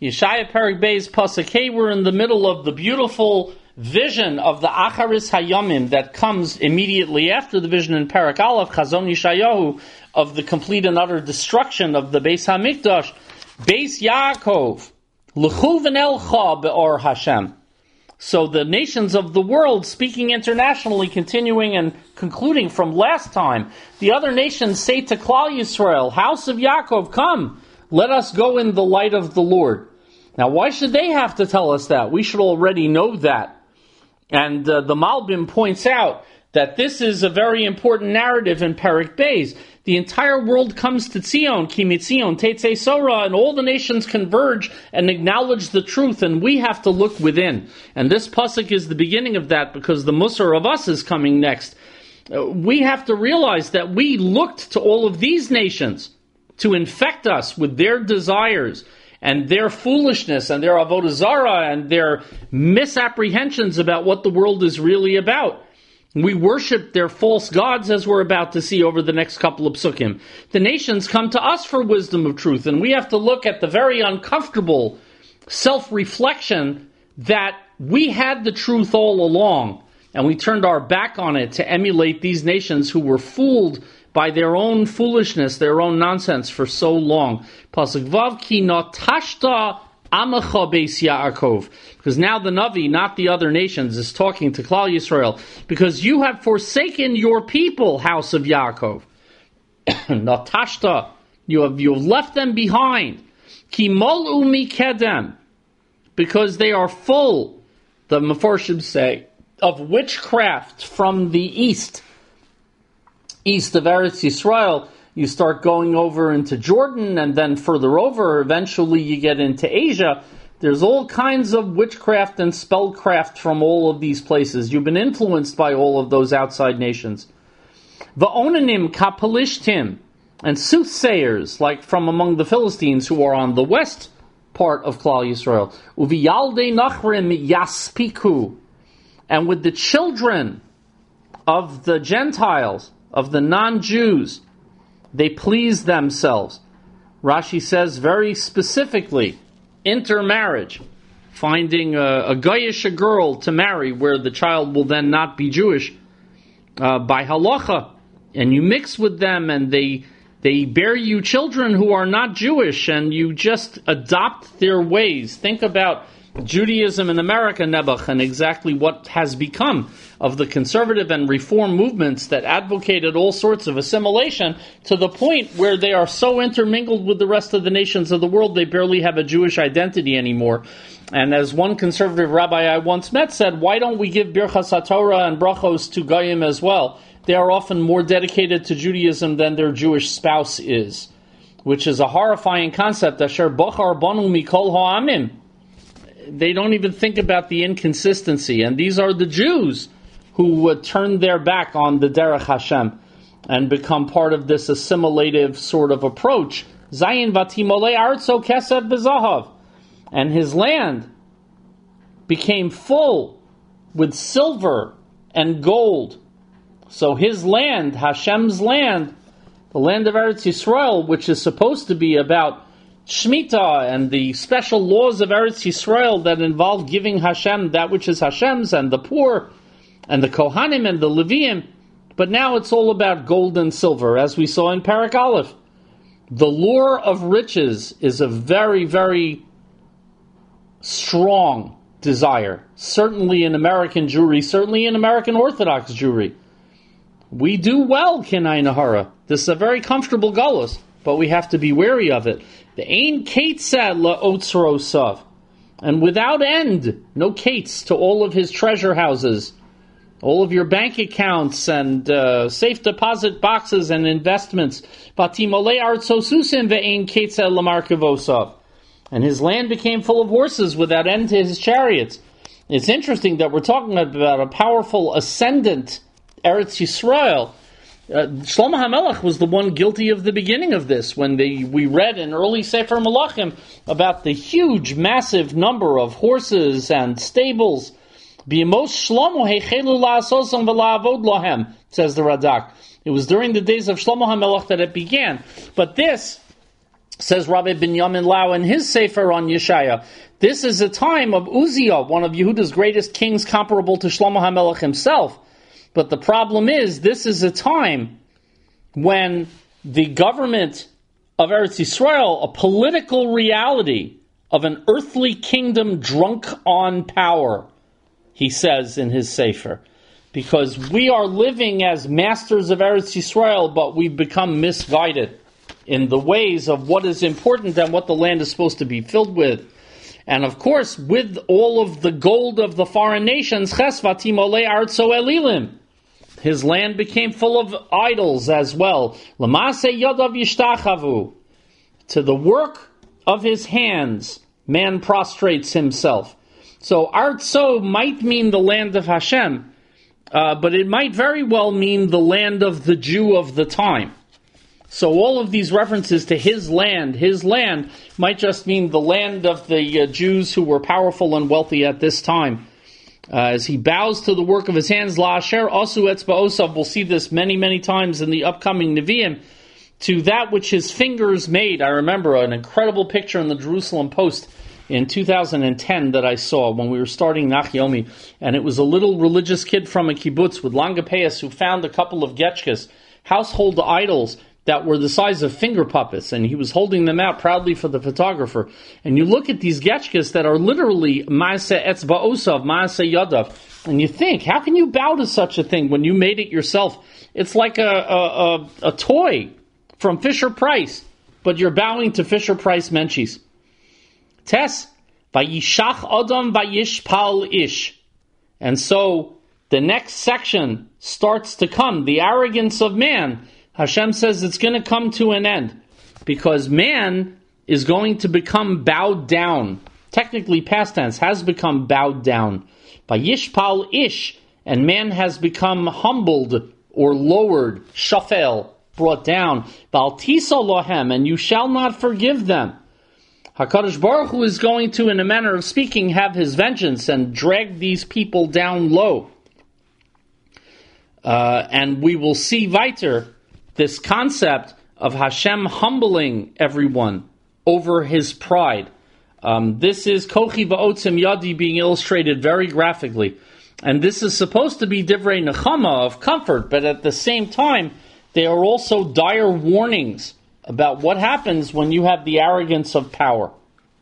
Yeshaya Perek Beis Pasuk Hey, we're in the middle of the beautiful vision of the Acharis Hayamim that comes immediately after the vision in Perek Aleph, Chazon Yeshayahu, of the complete and utter destruction of the Beis HaMikdash. Beis Yaakov, L'chu v'nelcha be'or Hashem. So the nations of the world, speaking internationally, continuing and concluding from last time, the other nations say to Klal Yisrael, House of Yaakov, come, let us go in the light of the Lord. Now, why should they have to tell us that? We should already know that. And the Malbim points out that this is a very important narrative in Perek Beis. The entire world comes to Tzion, Ki Mitzion, Tetzei Sora, and all the nations converge and acknowledge the truth, and we have to look within. And this pasuk is the beginning of that, because the Musar of us is coming next. We have to realize that we looked to all of these nations to infect us with their desires and their foolishness and their avodah zarah and their misapprehensions about what the world is really about. We worship their false gods, as we're about to see over the next couple of psukim. The nations come to us for wisdom of truth, and we have to look at the very uncomfortable self-reflection that we had the truth all along, and we turned our back on it to emulate these nations who were fooled by their own foolishness, their own nonsense for so long. Pasuk Vav, ki notashta Amacha Beis Yaakov. Because now the Navi, not the other nations, is talking to Klal Yisrael. Because you have forsaken your people, house of Yaakov. Natashta, you have left them behind. Ki mol'u mikedem. Because they are full, the Mefarshim say, of witchcraft from the east. East of Eretz Yisrael. You start going over into Jordan, and then further over, eventually you get into Asia. There's all kinds of witchcraft and spellcraft from all of these places. You've been influenced by all of those outside nations. Va'onanim kapelishtim, and soothsayers, like from among the Philistines who are on the west part of Klal Yisrael. Uviyalde nachrim yaspiku, and with the children of the Gentiles, of the non-Jews, they please themselves. Rashi says very specifically, intermarriage, finding a Goyish girl to marry where the child will then not be Jewish, by halacha, and you mix with them and they bear you children who are not Jewish, and you just adopt their ways. Think about Judaism in America, Nebuch, and exactly what has become of the conservative and reform movements that advocated all sorts of assimilation, to the point where they are so intermingled with the rest of the nations of the world they barely have a Jewish identity anymore. And as one conservative rabbi I once met said, why don't we give Birchas HaTorah and brachos to Goyim as well? They are often more dedicated to Judaism than their Jewish spouse is, which is a horrifying concept. Asher bochar banu mikol ha'amim. They don't even think about the inconsistency. And these are the Jews who would turn their back on the Derech Hashem and become part of this assimilative sort of approach. Zayin vatimolei artso kesed bezahav. And his land became full with silver and gold. So his land, Hashem's land, the land of Eretz Yisrael, which is supposed to be about Shemitah and the special laws of Eretz Yisrael that involve giving Hashem that which is Hashem's, and the poor, and the Kohanim and the Leviim. But now it's all about gold and silver, as we saw in Perek Aleph. The lure of riches is a very, very strong desire. Certainly in American Jewry, certainly in American Orthodox Jewry. We do well, Kinai Nahara. This is a very comfortable galus, but we have to be wary of it. The Ein Ketzad la'otzro sav. And without end, no kates to all of his treasure houses, all of your bank accounts and safe deposit boxes and investments. Batimolei artso susim ve'ein ketzad lamarkevosav. And his land became full of horses without end to his chariots. It's interesting that we're talking about a powerful ascendant Eretz Yisrael. Shlomo HaMelech was the one guilty of the beginning of this, when we read in early Sefer Malachim about the huge, massive number of horses and stables. B'yemos Shlomo heichelu la'asosam v'la'avod lohem, says the Radak. It was during the days of Shlomo HaMelech that it began. But this Says Rabbi Binyamin Lau in his Sefer on Yeshaya, this is a time of Uzziah, one of Yehuda's greatest kings, comparable to Shlomo HaMelech himself. But the problem is, this is a time when the government of Eretz Yisrael, a political reality of an earthly kingdom drunk on power, he says in his Sefer. Because we are living as masters of Eretz Yisrael, but we've become misguided in the ways of what is important and what the land is supposed to be filled with. And of course, with all of the gold of the foreign nations, Chesvatim Olei Artso Elilim, his land became full of idols as well. L'maaseh Yodav Yishtachavu, to the work of his hands, man prostrates himself. So Artso might mean the land of Hashem, but it might very well mean the land of the Jew of the time. So all of these references to his land might just mean the land of the Jews who were powerful and wealthy at this time. As he bows to the work of his hands, La'asher Asu Etzba'osav, we'll see this many, many times in the upcoming Nevi'im, to that which his fingers made. I remember an incredible picture in the Jerusalem Post in 2010 that I saw when we were starting Nachyomi, and it was a little religious kid from a kibbutz with Langapayas who found a couple of getchkas, household idols, that were the size of finger puppets, and he was holding them out proudly for the photographer. And you look at these getchkas that are literally Maaseh Etzba'osav, Maaseh Yadav, and you think, how can you bow to such a thing when you made it yourself? It's like a toy from Fisher-Price, but you're bowing to Fisher-Price Menchie's. Tes, Vayishach Adam Vayishpal Ish. And so the next section starts to come, the arrogance of man. Hashem says it's going to come to an end because man is going to become bowed down. Technically, past tense, has become bowed down. By Yishpal Ish, and man has become humbled or lowered, shafel, brought down. Val Tisa Lohem, and you shall not forgive them. HaKadosh Baruch Hu is going to, in a manner of speaking, have his vengeance and drag these people down low. And we will see weiter this concept of Hashem humbling everyone over his pride. This is Kochi Va'otzim Yadi being illustrated very graphically. And this is supposed to be Divrei Nechama, of comfort, but at the same time, they are also dire warnings about what happens when you have the arrogance of power.